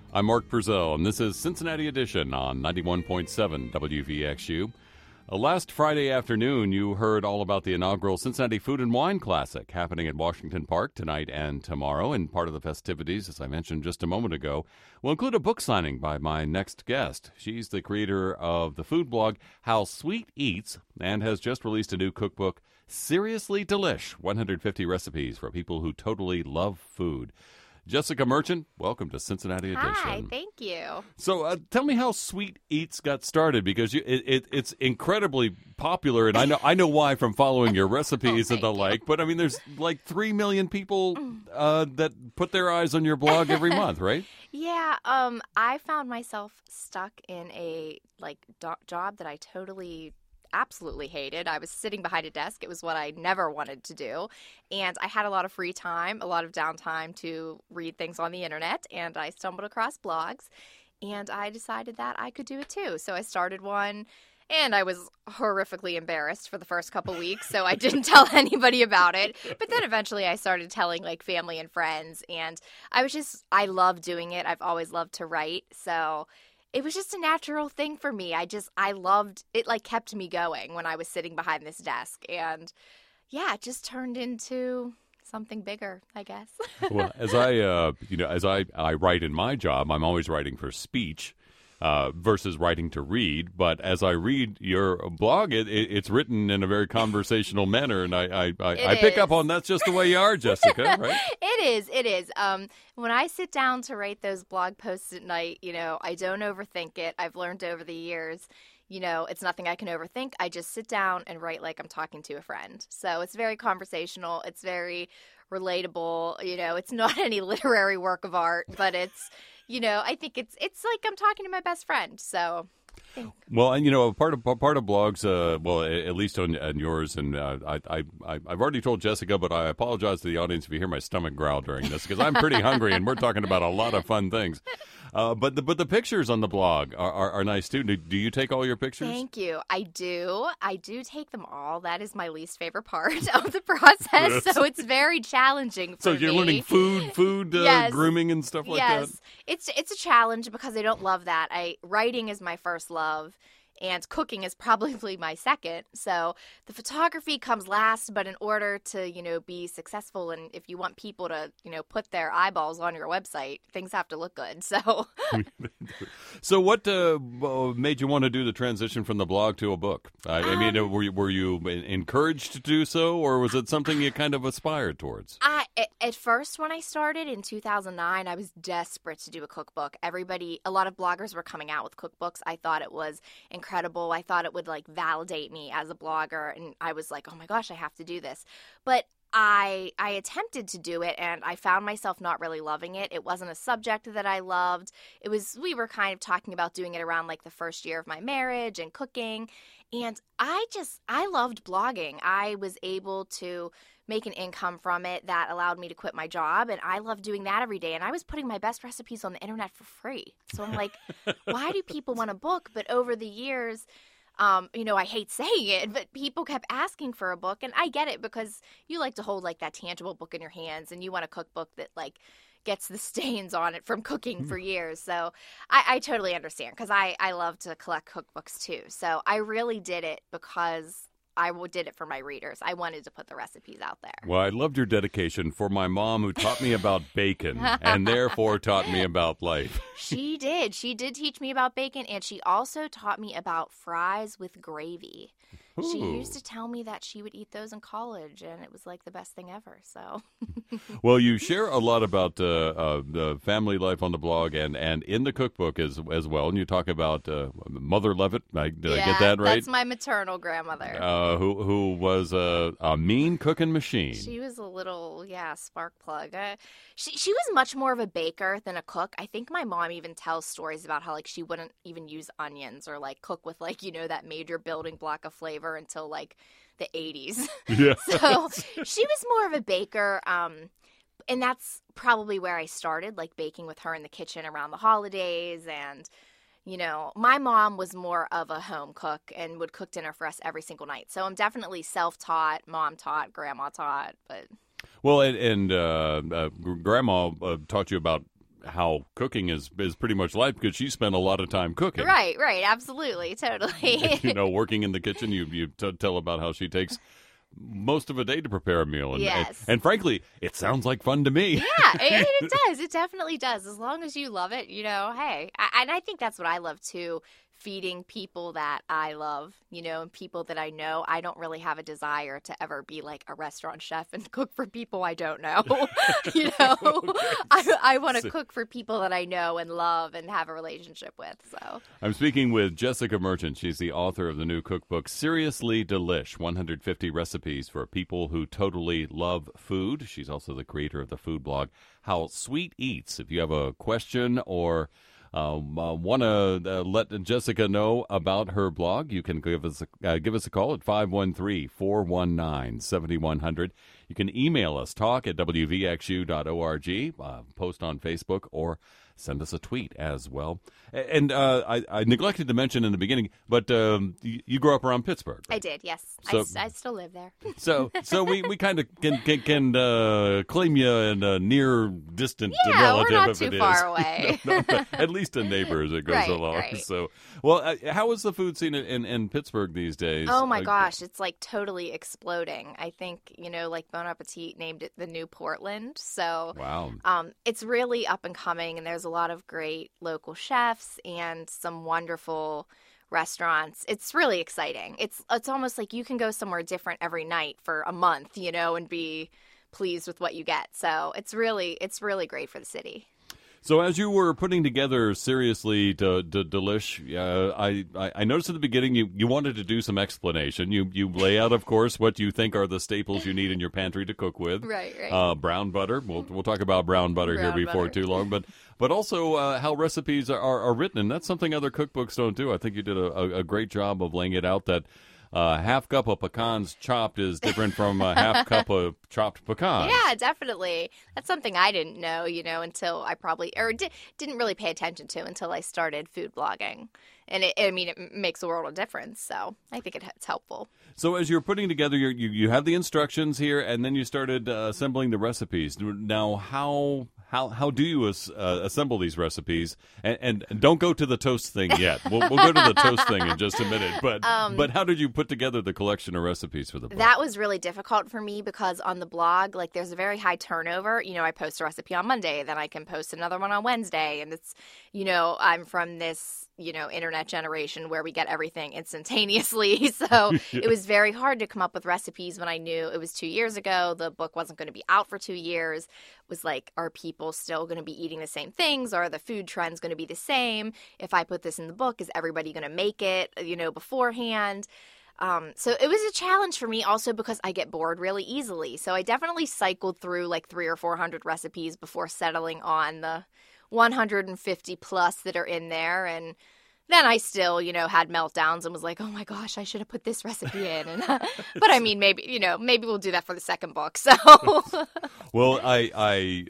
I'm Mark Purcell, and this is Cincinnati Edition on 91.7 WVXU. Last Friday afternoon, you heard all about the inaugural Cincinnati Food and Wine Classic happening at Washington Park tonight and tomorrow. And part of the festivities, as I mentioned just a moment ago, will include a book signing by my next guest. She's the creator of the food blog How Sweet Eats and has just released a new cookbook, Seriously Delish, 150 Recipes for People Who Totally Love Food. Jessica Merchant, welcome to Cincinnati Edition. Hi, thank you. So tell me how Sweet Eats got started, because it's incredibly popular, and I know why from following your recipes and the like, but I mean, there's like 3 million people that put their eyes on your blog every month, right? Yeah, I found myself stuck in a job that I absolutely hated. I was sitting behind a desk. It was what I never wanted to do. And I had a lot of free time, a lot of downtime to read things on the internet. And I stumbled across blogs and I decided that I could do it too. So I started one and I was horrifically embarrassed for the first couple weeks. So I didn't tell anybody about it. But then eventually I started telling family and friends. And I love doing it. I've always loved to write. So it was just a natural thing for me. I loved it, kept me going when I was sitting behind this desk. And yeah, it just turned into something bigger, I guess. Well, as I write in my job, I'm always writing for speech versus writing to read. But as I read your blog, it's written in a very conversational manner, and I pick up on that's just the way you are, Jessica, right? It is. When I sit down to write those blog posts at night, I don't overthink it. I've learned over the years, it's nothing I can overthink. I just sit down and write like I'm talking to a friend. So it's very conversational. It's very relatable. It's not any literary work of art, but it's, I think it's like I'm talking to my best friend. So. Well, and part of blogs, at least on yours, and I've already told Jessica, but I apologize to the audience if you hear my stomach growl during this, because I'm pretty hungry, and we're talking about a lot of fun things. But the pictures on the blog are nice too. Do you take all your pictures? Thank you. I do take them all. That is my least favorite part of the process. So it's very challenging for me. So you're learning food yes. Grooming and stuff like that? Yes. It's a challenge because I don't love that. Writing is my first love. And cooking is probably my second. So the photography comes last, but in order to, be successful and if you want people to, put their eyeballs on your website, things have to look good. So So what made you want to do the transition from the blog to a book? I mean, were you encouraged to do so, or was it something you kind of aspired towards? At first, when I started in 2009, I was desperate to do a cookbook. A lot of bloggers were coming out with cookbooks. I thought it was incredible. I thought it would validate me as a blogger, and I was like, oh my gosh, I have to do this. But I attempted to do it, and I found myself not really loving it. It wasn't a subject that I loved. We were kind of talking about doing it around the first year of my marriage and cooking, and I loved blogging. I was able to make an income from it that allowed me to quit my job, and I loved doing that every day, and I was putting my best recipes on the internet for free. So I'm like, why do people want a book? But over the years, I hate saying it, but people kept asking for a book, and I get it because you like to hold that tangible book in your hands, and you want a cookbook that gets the stains on it from cooking for years. So I totally understand because I love to collect cookbooks too. So I really did it because I did it for my readers. I wanted to put the recipes out there. Well, I loved your dedication for my mom, who taught me about bacon and therefore taught me about life. She did. She did teach me about bacon, and she also taught me about fries with gravy. Ooh. She used to tell me that she would eat those in college, and it was the best thing ever. So, well, you share a lot about the family life on the blog and in the cookbook as well. And you talk about Mother Levitt. Did I get that right? That's my maternal grandmother. Who was a mean cooking machine. She was a little, spark plug. She was much more of a baker than a cook. I think my mom even tells stories about how she wouldn't even use onions or cook with that major building block of flavor until the 80s. Yeah. So she was more of a baker. And that's probably where I started, baking with her in the kitchen around the holidays. And, my mom was more of a home cook and would cook dinner for us every single night. So I'm definitely self-taught, mom-taught, grandma-taught. But well, and Grandma taught you about how cooking is pretty much life because she spent a lot of time cooking. Right, absolutely, totally. Working in the kitchen, you tell about how she takes most of a day to prepare a meal. Yes. And frankly, it sounds like fun to me. Yeah, it does. It definitely does. As long as you love it, hey. And I think that's what I love, too. Feeding people that I love, and people that I know. I don't really have a desire to ever be like a restaurant chef and cook for people I don't know. I want to cook for people that I know and love and have a relationship with. So I'm speaking with Jessica Merchant. She's the author of the new cookbook, Seriously Delish, 150 Recipes for People Who Totally Love Food. She's also the creator of the food blog, How Sweet Eats. If you have a question or want to let Jessica know about her blog, you can give us a call at 513-419-7100. You can email us, talk@wvxu.org, post on Facebook, or send us a tweet as well. And I neglected to mention in the beginning, but you grew up around Pittsburgh, right? I did, yes. So, I still live there. So we kind of can claim you in a near distant relative. We're not if too it is. far away. No, at least a neighbor as it goes along. Right. So, well, how is the food scene in Pittsburgh these days? Oh my gosh, it's like totally exploding. I think, like Bon Appetit named it the new Portland. So wow. It's really up and coming, and there's a lot of great local chefs and some wonderful restaurants. It's really exciting. It's almost like you can go somewhere different every night for a month, and be pleased with what you get. So it's really great for the city. So as you were putting together Seriously Delish, I noticed at the beginning you wanted to do some explanation. You lay out, of course, what you think are the staples you need in your pantry to cook with. Right. Brown butter. We'll talk about brown butter here before too long. But also how recipes are written, and that's something other cookbooks don't do. I think you did a great job of laying it out that half cup of pecans chopped is different from a half cup of chopped pecans. Yeah, definitely. That's something I didn't know, until I probably didn't really pay attention to until I started food blogging. And it makes a world of difference. So I think it's helpful. So as you're putting together, you have the instructions here, and then you started assembling the recipes. Now, how do you assemble these recipes? And don't go to the toast thing yet. We'll go to the toast thing in just a minute. But how did you put together the collection of recipes for the book? That was really difficult for me because on the blog, there's a very high turnover. I post a recipe on Monday, then I can post another one on Wednesday, and it's I'm from this internet generation where we get everything instantaneously. So it was very hard to come up with recipes when I knew it was 2 years ago. The book wasn't going to be out for 2 years. It was like, are people still going to be eating the same things? Are the food trends going to be the same? If I put this in the book, is everybody going to make it, beforehand? So it was a challenge for me also because I get bored really easily. So I definitely cycled through 300 or 400 recipes before settling on the 150 plus that are in there. And then I still, had meltdowns and was like, oh my gosh, I should have put this recipe in. And, but I mean, maybe we'll do that for the second book. So, well, I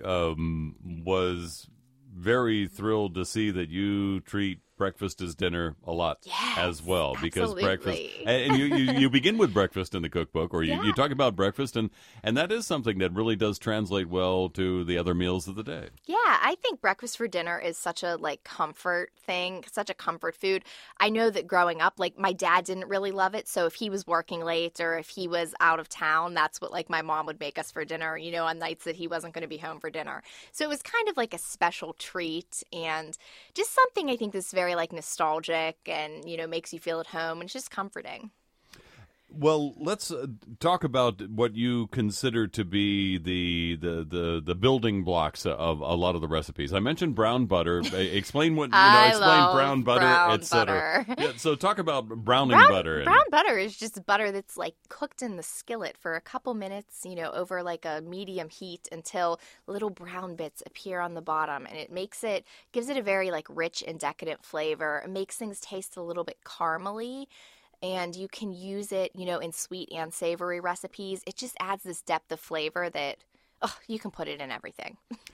was very thrilled to see that you treat breakfast as dinner a lot as well, because absolutely. Breakfast and you begin with breakfast in the cookbook, or you talk about breakfast, and that is something that really does translate well to the other meals of the day. Yeah, I think breakfast for dinner is such a comfort thing, such a comfort food. I know that growing up, my dad didn't really love it, so if he was working late or if he was out of town, that's what my mom would make us for dinner, on nights that he wasn't going to be home for dinner. So it was kind of like a special treat, and just something I think that's very nostalgic and makes you feel at home, and it's just comforting. Well, let's talk about what you consider to be the building blocks of a lot of the recipes. I mentioned brown butter. Explain what explain brown butter, etc. Yeah, so talk about browning butter. Brown butter is just butter that's cooked in the skillet for a couple minutes, over a medium heat until little brown bits appear on the bottom, and gives it a very rich and decadent flavor. It makes things taste a little bit caramely. And you can use it, in sweet and savory recipes. It just adds this depth of flavor that you can put it in everything.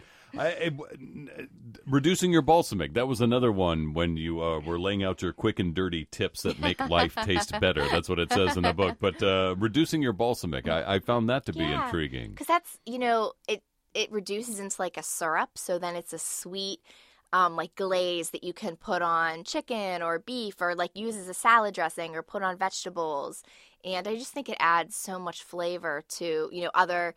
Reducing your balsamic. That was another one when you were laying out your quick and dirty tips that make life taste better. That's what it says in the book. But reducing your balsamic, I found that to be intriguing. Because that's, it reduces into like a syrup. So then it's a sweet like glaze that you can put on chicken or beef or like use as a salad dressing or put on vegetables. And I just think it adds so much flavor to, other,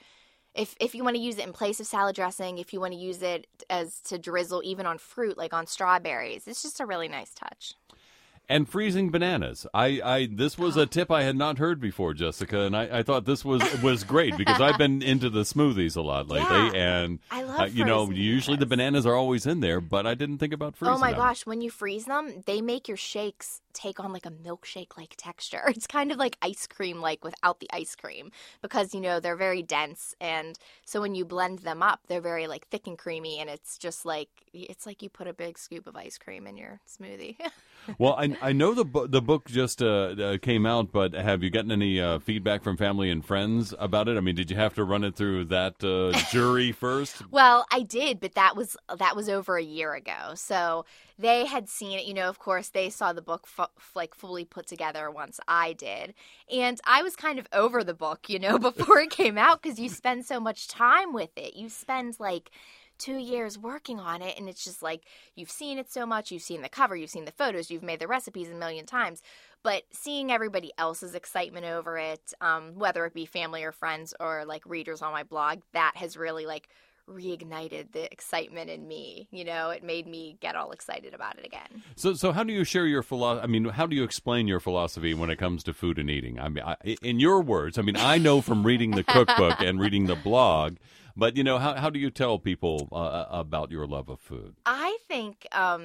if you want to use it in place of salad dressing, if you want to use it as to drizzle even on fruit, like on strawberries, it's just a really nice touch. And freezing bananas. This was a tip I had not heard before, Jessica, and I thought this was great because I've been into the smoothies a lot lately, and I love usually the bananas are always in there, but I didn't think about freezing them. Oh my gosh, when you freeze them, they make your shakes take on like a milkshake-like texture. It's kind of like ice cream-like without the ice cream because, they're very dense, and so when you blend them up, they're very like thick and creamy, and it's just like, it's like you put a big scoop of ice cream in your smoothie. Well, I know the book just came out, but have you gotten any feedback from family and friends about it? I mean, did you have to run it through that jury first? Well, I did, but that was over a year ago. So they had seen it. Of course, they saw the book fully put together once I did, and I was kind of over the book, before it came out because you spend so much time with it. You spend like 2 years working on it, and it's just like you've seen it so much, you've seen the cover, you've seen the photos, you've made the recipes a million times, but seeing everybody else's excitement over it, whether it be family or friends or like readers on my blog, that has really like reignited the excitement in me. It made me get all excited about it again. So how do you share your philosophy? I mean, how do you explain your philosophy when it comes to food and eating? I mean, in your words, I mean, I know from reading the cookbook and reading the blog, but, how do you tell people about your love of food? I think,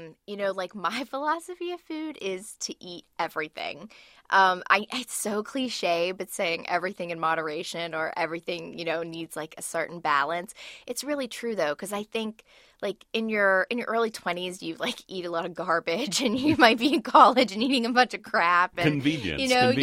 like my philosophy of food is to eat everything. It's so cliche, but saying everything in moderation or everything, needs like a certain balance. It's really true, though, because I think like in your early 20s, you like eat a lot of garbage and you might be in college and eating a bunch of crap. And, convenience.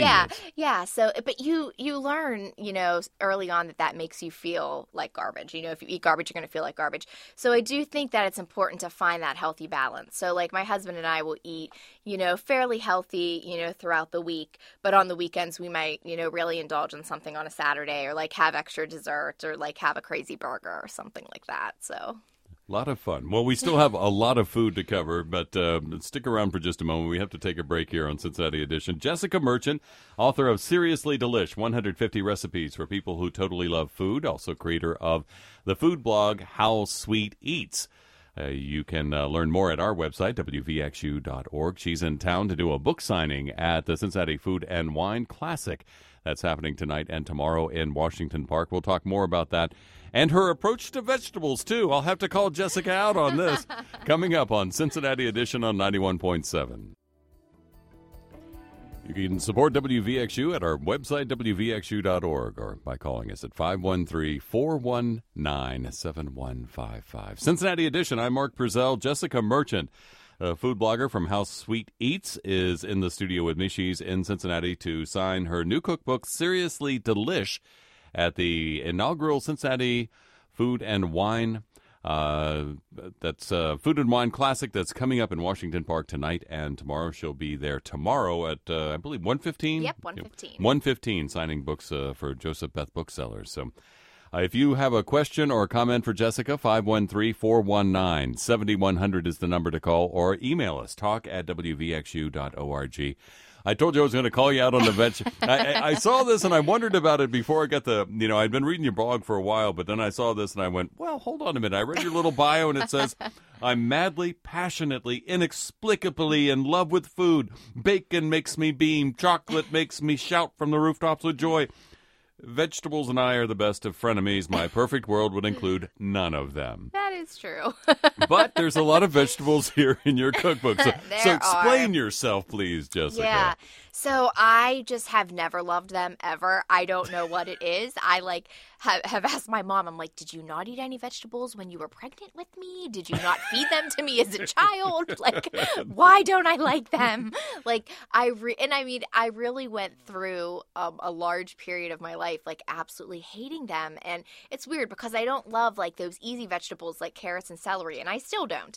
Yeah. So, but you learn, early on that makes you feel like garbage. If you eat garbage, you're going to feel like garbage. So I do think that it's important to find that healthy balance. So like my husband and I will eat, fairly healthy, throughout the week. But on the weekends, we might, really indulge in something on a Saturday or like have extra dessert or like have a crazy burger or something like that. So. A lot of fun. Well, we still have a lot of food to cover, but stick around for just a moment. We have to take a break here on Cincinnati Edition. Jessica Merchant, author of Seriously Delish, 150 Recipes for People Who Totally Love Food, also creator of the food blog How Sweet Eats. You can learn more at our website, wvxu.org. She's in town to do a book signing at the Cincinnati Food and Wine Classic. That's happening tonight and tomorrow in Washington Park. We'll talk more about that and her approach to vegetables, too. I'll have to call Jessica out on this. Coming up on Cincinnati Edition on 91.7. You can support WVXU at our website, wvxu.org, or by calling us at 513-419-7155. Cincinnati Edition, I'm Mark Purcell. Jessica Merchant, a food blogger from How Sweet Eats, is in the studio with me. She's in Cincinnati to sign her new cookbook, Seriously Delish, at the inaugural Cincinnati Food and Wine Food and Wine Classic that's coming up in Washington Park tonight and tomorrow. She'll be there tomorrow at, I believe, 1:15? Yep, 1:15. 1:15, signing books for Joseph Beth Booksellers. So if you have a question or a comment for Jessica, 513-419-7100 is the number to call, or email us, talk@wvxu.org. I told you I was going to call you out on the veg. I saw this and I wondered about it before I got I'd been reading your blog for a while, but then I saw this and I went, well, hold on a minute. I read your little bio and it says, I'm madly, passionately, inexplicably in love with food. Bacon makes me beam. Chocolate makes me shout from the rooftops with joy. Vegetables and I are the best of frenemies. My perfect world would include none of them. That is true. But there's a lot of vegetables here in your cookbook. So explain yourself, please, Jessica. Yeah. So I just have never loved them ever. I don't know what it is. I have asked my mom, I'm like, did you not eat any vegetables when you were pregnant with me? Did you not feed them to me as a child? Why don't I like them? I really went through a large period of my life, absolutely hating them. And it's weird because I don't love those easy vegetables like carrots and celery, and I still don't.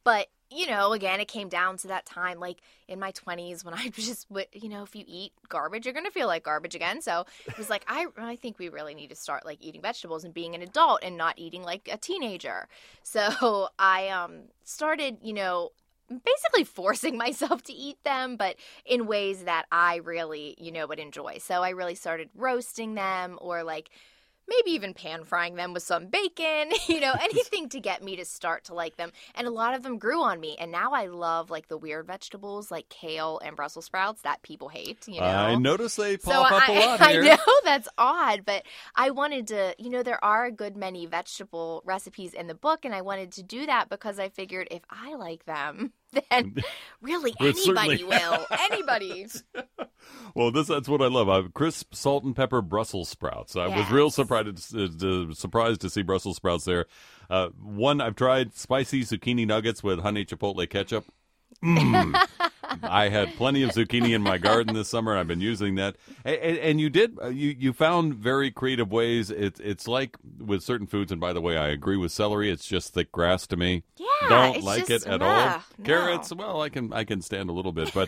But, again, it came down to that time, like in my 20s when I just, if you eat garbage, you're going to feel like garbage again. So it was like, I think we really need to start like eating vegetables and being an adult and not eating like a teenager. So I started, basically forcing myself to eat them, but in ways that I really, would enjoy. So I really started roasting them, or like maybe even pan frying them with some bacon, anything to get me to start to like them. And a lot of them grew on me. And now I love like the weird vegetables like kale and Brussels sprouts that people hate, I notice they pop up a lot here. I know that's odd, but I wanted to, there are a good many vegetable recipes in the book, and I wanted to do that because I figured if I like them, then really anybody will. Anybody. Well, that's what I love. Crisp salt and pepper Brussels sprouts. I was real surprised to see Brussels sprouts there. One, I've tried spicy zucchini nuggets with honey chipotle ketchup. I had plenty of zucchini in my garden this summer. I've been using that. And you found very creative ways. It's like with certain foods, and by the way, I agree with celery. It's just thick grass to me. Yeah, don't like it at all. No. Carrots, well, I can stand a little bit, but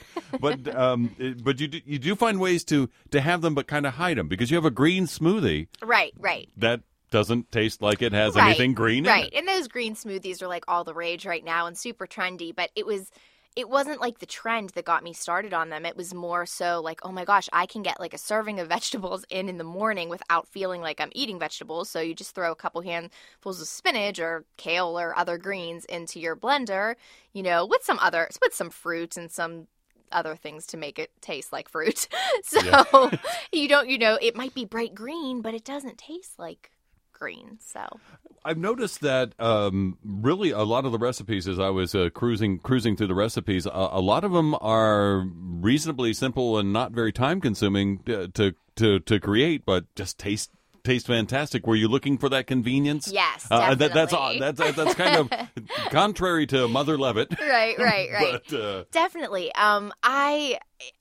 you do find ways to have them, but kind of hide them, because you have a green smoothie. Right. That doesn't taste like it has anything green in it. Right, and those green smoothies are like all the rage right now and super trendy, but it wasn't like the trend that got me started on them. It was more so like, oh my gosh, I can get like a serving of vegetables in the morning without feeling like I'm eating vegetables. So you just throw a couple handfuls of spinach or kale or other greens into your blender, with some fruit and some other things to make it taste like fruit. So you don't, it might be bright green, but it doesn't taste like green. So I've noticed that really a lot of the recipes, as I was cruising through the recipes, a lot of them are reasonably simple and not very time consuming to create, but just taste fantastic. Were you looking for that convenient? Yes, definitely. That's kind of contrary to Mother Levitt. Right. But, definitely. I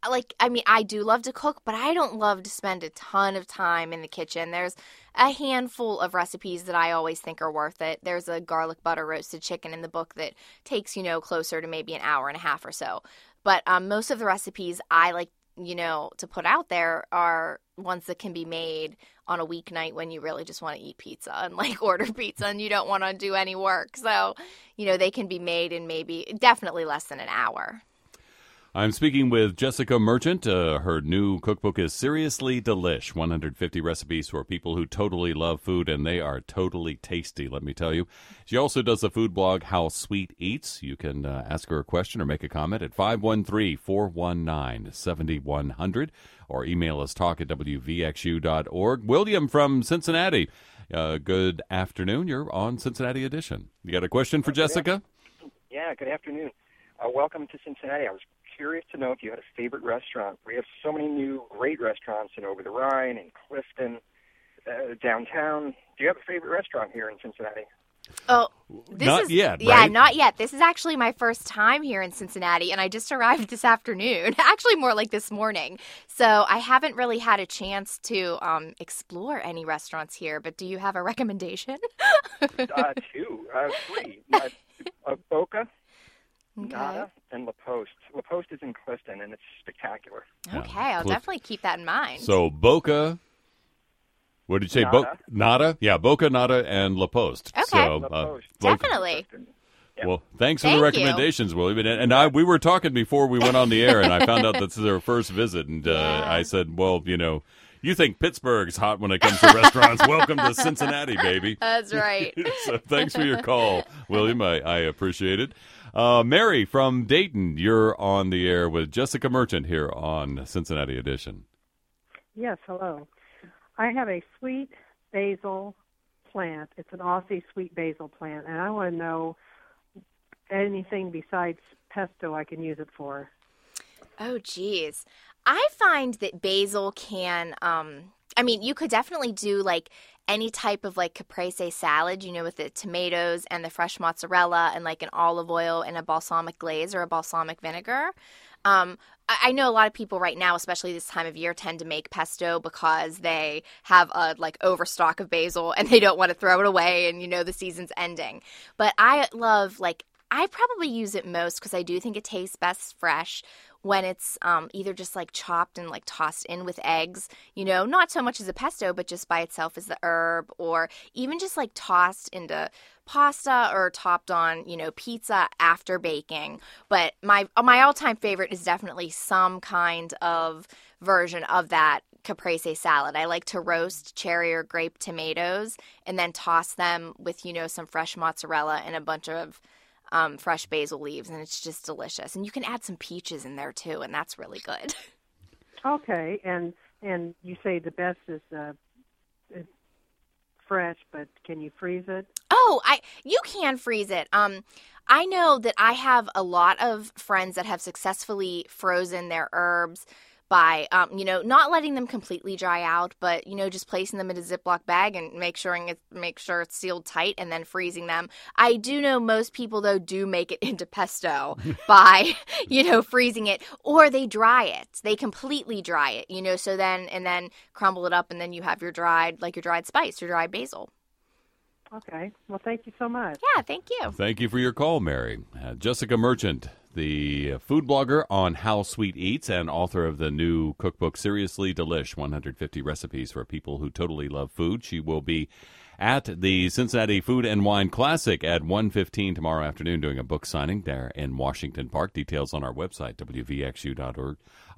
do love to cook, but I don't love to spend a ton of time in the kitchen. There's a handful of recipes that I always think are worth it. There's a garlic butter roasted chicken in the book that takes, closer to maybe an hour and a half or so. But most of the recipes I like, to put out there are ones that can be made on a weeknight when you really just want to eat pizza and like order pizza and you don't want to do any work. So, they can be made in definitely less than an hour. I'm speaking with Jessica Merchant. Her new cookbook is Seriously Delish, 150 recipes for people who totally love food, and they are totally tasty, let me tell you. She also does the food blog How Sweet Eats. You can ask her a question or make a comment at 513-419-7100, or email us talk@wvxu.org. William from Cincinnati, good afternoon. You're on Cincinnati Edition. You got a question for Jessica? Yeah, good afternoon. Welcome to Cincinnati. I was curious to know if you had a favorite restaurant. We have so many new great restaurants in Over the Rhine and Clifton, downtown. Do you have a favorite restaurant here in Cincinnati? Oh, not yet. Yeah, right? Not yet. This is actually my first time here in Cincinnati, and I just arrived this afternoon. Actually, more like this morning. So I haven't really had a chance to explore any restaurants here. But do you have a recommendation? Three. Boca. Okay. Nada and La Poste. La Poste is in Clifton, and it's spectacular. Okay, I'll definitely keep that in mind. So Boca, what did you say? Nada? Yeah, Boca, Nada, and La Poste. Okay. So, La Poste. Definitely. Yep. Well, thanks for the recommendations, William. And we were talking before we went on the air, and I found out this is our first visit, and I said, well, you think Pittsburgh's hot when it comes to restaurants. Welcome to Cincinnati, baby. That's right. So thanks for your call, William. I appreciate it. Mary from Dayton, you're on the air with Jessica Merchant here on Cincinnati Edition. Yes, hello. I have a sweet basil plant. It's an Aussie sweet basil plant, and I want to know anything besides pesto I can use it for. Oh, geez. I find that basil can, you could definitely do like any type of like caprese salad, with the tomatoes and the fresh mozzarella and like an olive oil and a balsamic glaze or a balsamic vinegar. I know a lot of people right now, especially this time of year, tend to make pesto because they have a like overstock of basil and they don't want to throw it away and the season's ending. But I love I probably use it most because I do think it tastes best fresh when it's either just like chopped and like tossed in with eggs, not so much as a pesto, but just by itself as the herb, or even just like tossed into pasta or topped on, pizza after baking. But my all-time favorite is definitely some kind of version of that caprese salad. I like to roast cherry or grape tomatoes and then toss them with, some fresh mozzarella and a bunch of fresh basil leaves, and it's just delicious. And you can add some peaches in there too, and that's really good. Okay, and you say the best is fresh, but can you freeze it? Oh, you can freeze it. I know that I have a lot of friends that have successfully frozen their herbs by, not letting them completely dry out, but, just placing them in a Ziploc bag and make sure it's sealed tight and then freezing them. I do know most people, though, do make it into pesto by, freezing it, or they dry it. They completely dry it, so then crumble it up, and then you have your dried spice, your dried basil. Okay. Well, thank you so much. Yeah, thank you. Thank you for your call, Mary. Jessica Merchant, the food blogger on How Sweet Eats and author of the new cookbook, Seriously Delish, 150 Recipes for People Who Totally Love Food. She will be at the Cincinnati Food and Wine Classic at 1:15 tomorrow afternoon doing a book signing there in Washington Park. Details on our website, wvxu.org.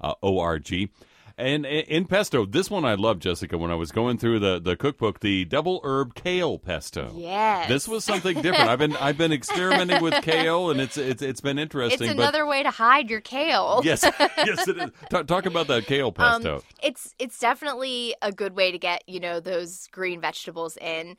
And in pesto, this one I love, Jessica, when I was going through the cookbook, the double herb kale pesto. Yes. This was something different. I've been experimenting with kale, and it's been interesting. It's another way to hide your kale. Yes, yes, it is. Talk about that kale pesto. It's definitely a good way to get, those green vegetables in.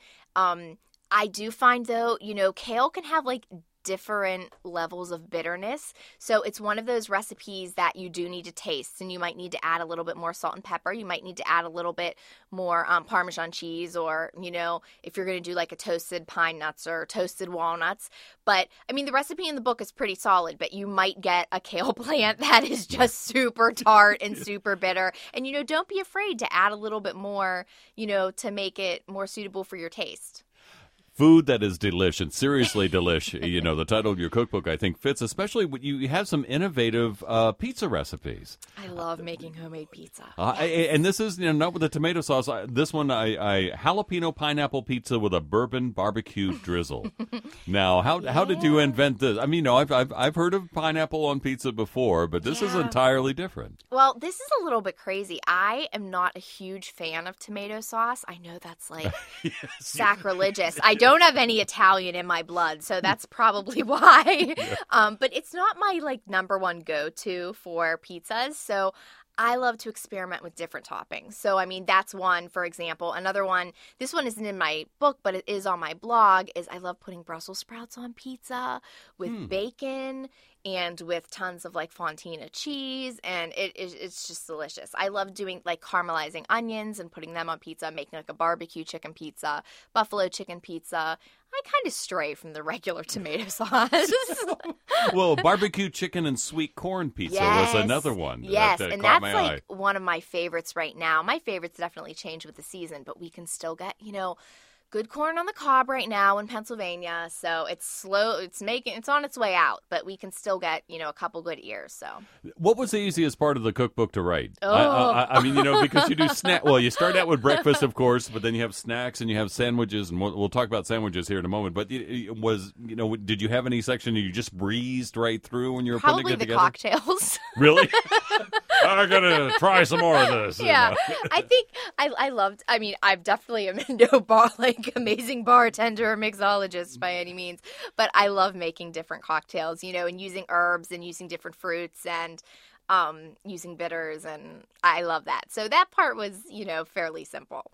I do find, though, kale can have different levels of bitterness. So it's one of those recipes that you do need to taste, and you might need to add a little bit more salt and pepper. You might need to add a little bit more Parmesan cheese, or, if you're going to do like a toasted pine nuts or toasted walnuts. But the recipe in the book is pretty solid, but you might get a kale plant that is just super tart and super bitter. And, don't be afraid to add a little bit more, to make it more suitable for your taste. Food that is delish and seriously delish. The title of your cookbook, I think, fits, especially when you have some innovative pizza recipes. I love making homemade pizza. And this is not with the tomato sauce. This one, I jalapeno pineapple pizza with a bourbon barbecue drizzle. Now, how did you invent this? I've heard of pineapple on pizza before, but this is entirely different. Well, this is a little bit crazy. I am not a huge fan of tomato sauce. I know that's sacrilegious. I don't have any Italian in my blood, so that's probably why. But it's not my number one go-to for pizzas. So I love to experiment with different toppings. So, that's one, for example. Another one, this one isn't in my book, but it is on my blog, is I love putting Brussels sprouts on pizza with bacon and with tons of Fontina cheese, and it's just delicious. I love doing caramelizing onions and putting them on pizza, making a barbecue chicken pizza, buffalo chicken pizza. I kind of stray from the regular tomato sauce. Well, barbecue chicken and sweet corn pizza was another one. Yes, that and caught that's my eye. one of my favorites right now. My favorites definitely change with the season, but we can still get, good corn on the cob right now in Pennsylvania. So it's slow. It's on its way out, but we can still get, a couple good ears. So what was the easiest part of the cookbook to write? Oh. Because you do snack. Well, you start out with breakfast, of course, but then you have snacks and you have sandwiches, and we'll talk about sandwiches here in a moment. But did you have any section you just breezed right through when you were probably putting it together? Probably the cocktails. Really? I'm gonna try some more of this. Yeah, I think I loved. I've definitely am no amazing bartender or mixologist by any means, but I love making different cocktails, and using herbs and using different fruits and using bitters, and I love that. So that part was, fairly simple.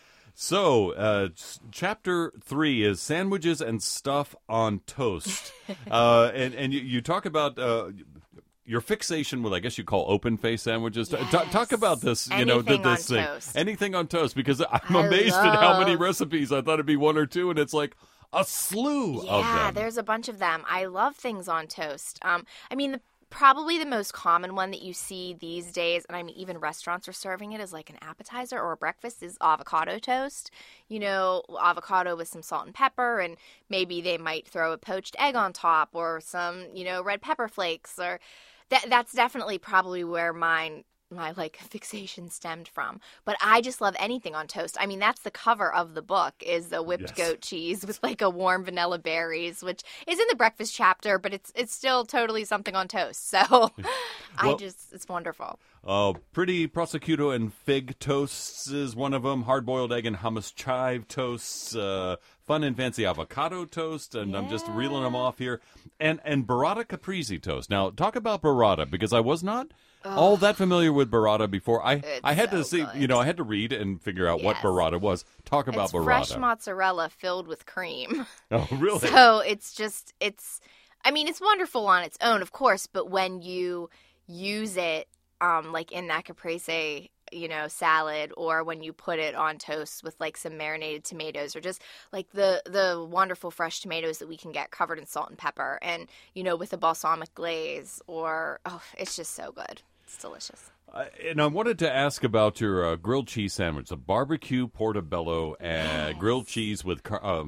So, chapter 3 is sandwiches and stuff on toast, and you talk about. Your fixation with, I guess you call open face sandwiches. Yes. Talk about this, Anything this on thing. toast. Anything on toast, because I'm amazed at how many recipes. I thought it'd be one or two, and it's like a slew of them. Yeah, there's a bunch of them. I love things on toast. The probably the most common one that you see these days, and I mean even restaurants are serving it as like an appetizer or a breakfast, is avocado toast. You know, avocado with some salt and pepper, and maybe they might throw a poached egg on top or some, you know, red pepper flakes. Or that's definitely probably where my like fixation stemmed from. But I just love anything on toast. I mean, that's the cover of the book, is the whipped goat cheese with like a warm vanilla berries, which is in the breakfast chapter, but it's still totally something on toast. So it's wonderful. Pretty prosciutto and fig toasts is one of them. Hard-boiled egg and hummus chive toasts. Fun and fancy avocado toast, and I'm just reeling them off here. And burrata caprese toast. Now, talk about burrata, because I was not all that familiar with burrata before. I had to see, good. I had to read and figure out what burrata was. Talk about burrata. Fresh mozzarella filled with cream. Oh, really? So it's wonderful on its own, of course, but when you use it like in that caprese, you know, salad, or when you put it on toast with like some marinated tomatoes, or just like the wonderful fresh tomatoes that we can get covered in salt and pepper, and, you know, with a balsamic glaze, or it's just so good. It's delicious. And I wanted to ask about your grilled cheese sandwich, the barbecue portobello and grilled cheese with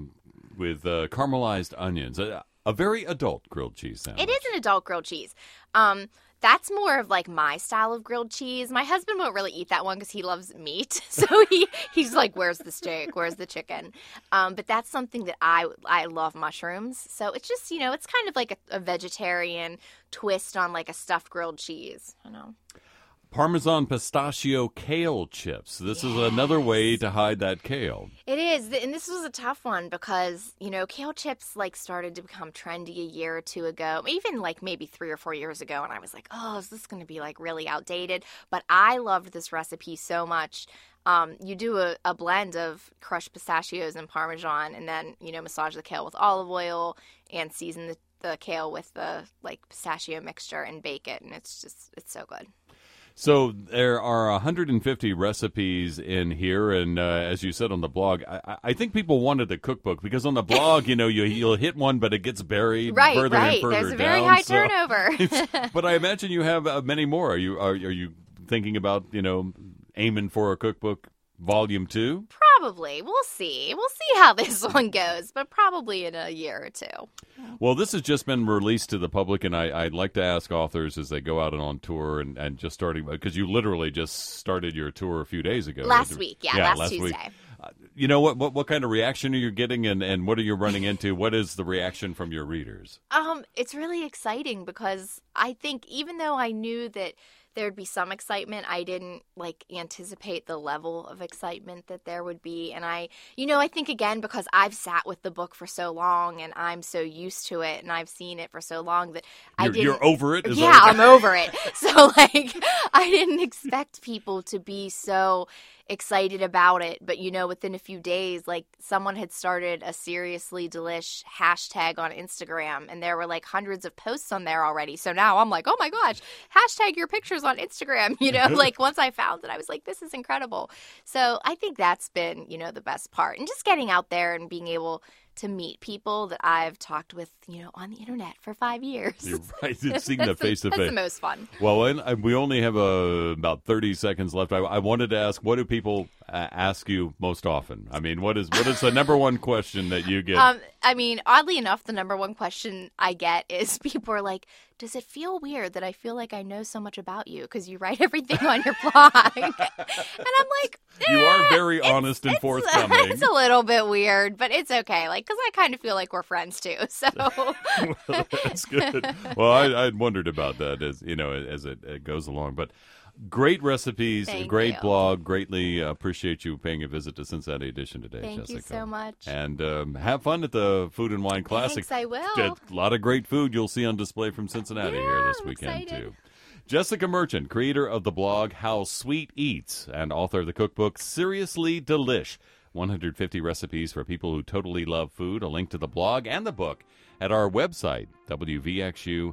caramelized onions. A very adult grilled cheese sandwich. It is an adult grilled cheese. That's more of like my style of grilled cheese. My husband won't really eat that one because he loves meat. So he's like, where's the steak? Where's the chicken? But that's something that I love mushrooms. So it's just, you know, it's kind of like a vegetarian twist on like a stuffed grilled cheese. I know. Parmesan pistachio kale chips. This is another way to hide that kale. It is. And this was a tough one because, you know, kale chips like started to become trendy a year or two ago, even like maybe 3 or 4 years ago. And I was like, oh, is this going to be like really outdated? But I loved this recipe so much. You do a blend of crushed pistachios and Parmesan, and then, you know, massage the kale with olive oil and season the kale with the like pistachio mixture and bake it. And it's so good. So there are 150 recipes in here, and as you said on the blog, I think people wanted a cookbook, because on the blog, you know, you'll hit one, but it gets buried further and further down. There's a very high turnover. But I imagine you have many more. Are you thinking about, you know, aiming for a cookbook volume 2? Probably. We'll see. We'll see how this one goes, but probably in a year or two. Well, this has just been released to the public, and I'd like to ask authors as they go out and on tour and just starting, because you literally just started your tour a few days ago. Last week, last Tuesday. Week. You know, what kind of reaction are you getting, and what are you running into? What is the reaction from your readers? It's really exciting, because I think even though I knew that there'd be some excitement, I didn't like anticipate the level of excitement that there would be. And I think, again, because I've sat with the book for so long and I'm so used to it and I've seen it for so long that you're over it? I'm over it. So like I didn't expect people to be so excited about it, but you know, within a few days, like someone had started a Seriously Delish hashtag on Instagram, and there were like hundreds of posts on there already. So now I'm like, oh my gosh, hashtag your pictures on Instagram, you know, like once I found it, I was like, this is incredible. So I think that's been, you know, the best part, and just getting out there and being able to meet people that I've talked with, you know, on the internet for 5 years. You're right. Seeing them face to face. That's the most fun. Well, we only have about 30 seconds left. I wanted to ask, what do people ask you most often? I mean, what is the number one question that you get? I mean, oddly enough, the number one question I get is people are like, does it feel weird that I feel like I know so much about you because you write everything on your blog? And I'm like, you are very honest and forthcoming. It's a little bit weird, but it's okay. Like, because I kind of feel like we're friends too. So well, that's good. Well, I'd wondered about that as you know as it goes along, but. Great recipes, great blog. Greatly appreciate you paying a visit to Cincinnati Edition today, Jessica. Thank you so much. And have fun at the Food and Wine Classic. Thanks, I will. A lot of great food you'll see on display from Cincinnati here this weekend, too. Jessica Merchant, creator of the blog How Sweet Eats and author of the cookbook Seriously Delish, 150 recipes for people who totally love food. A link to the blog and the book at our website, wvxu.org.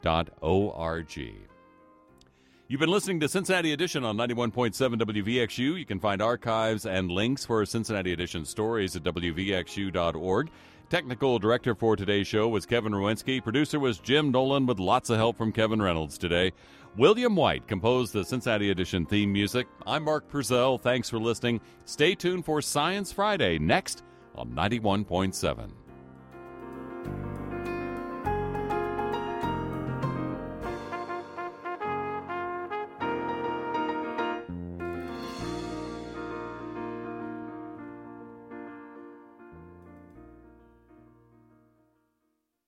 You've been listening to Cincinnati Edition on 91.7 WVXU. You can find archives and links for Cincinnati Edition stories at wvxu.org. Technical director for today's show was Kevin Rowinski. Producer was Jim Nolan with lots of help from Kevin Reynolds today. William White composed the Cincinnati Edition theme music. I'm Mark Purcell. Thanks for listening. Stay tuned for Science Friday next on 91.7.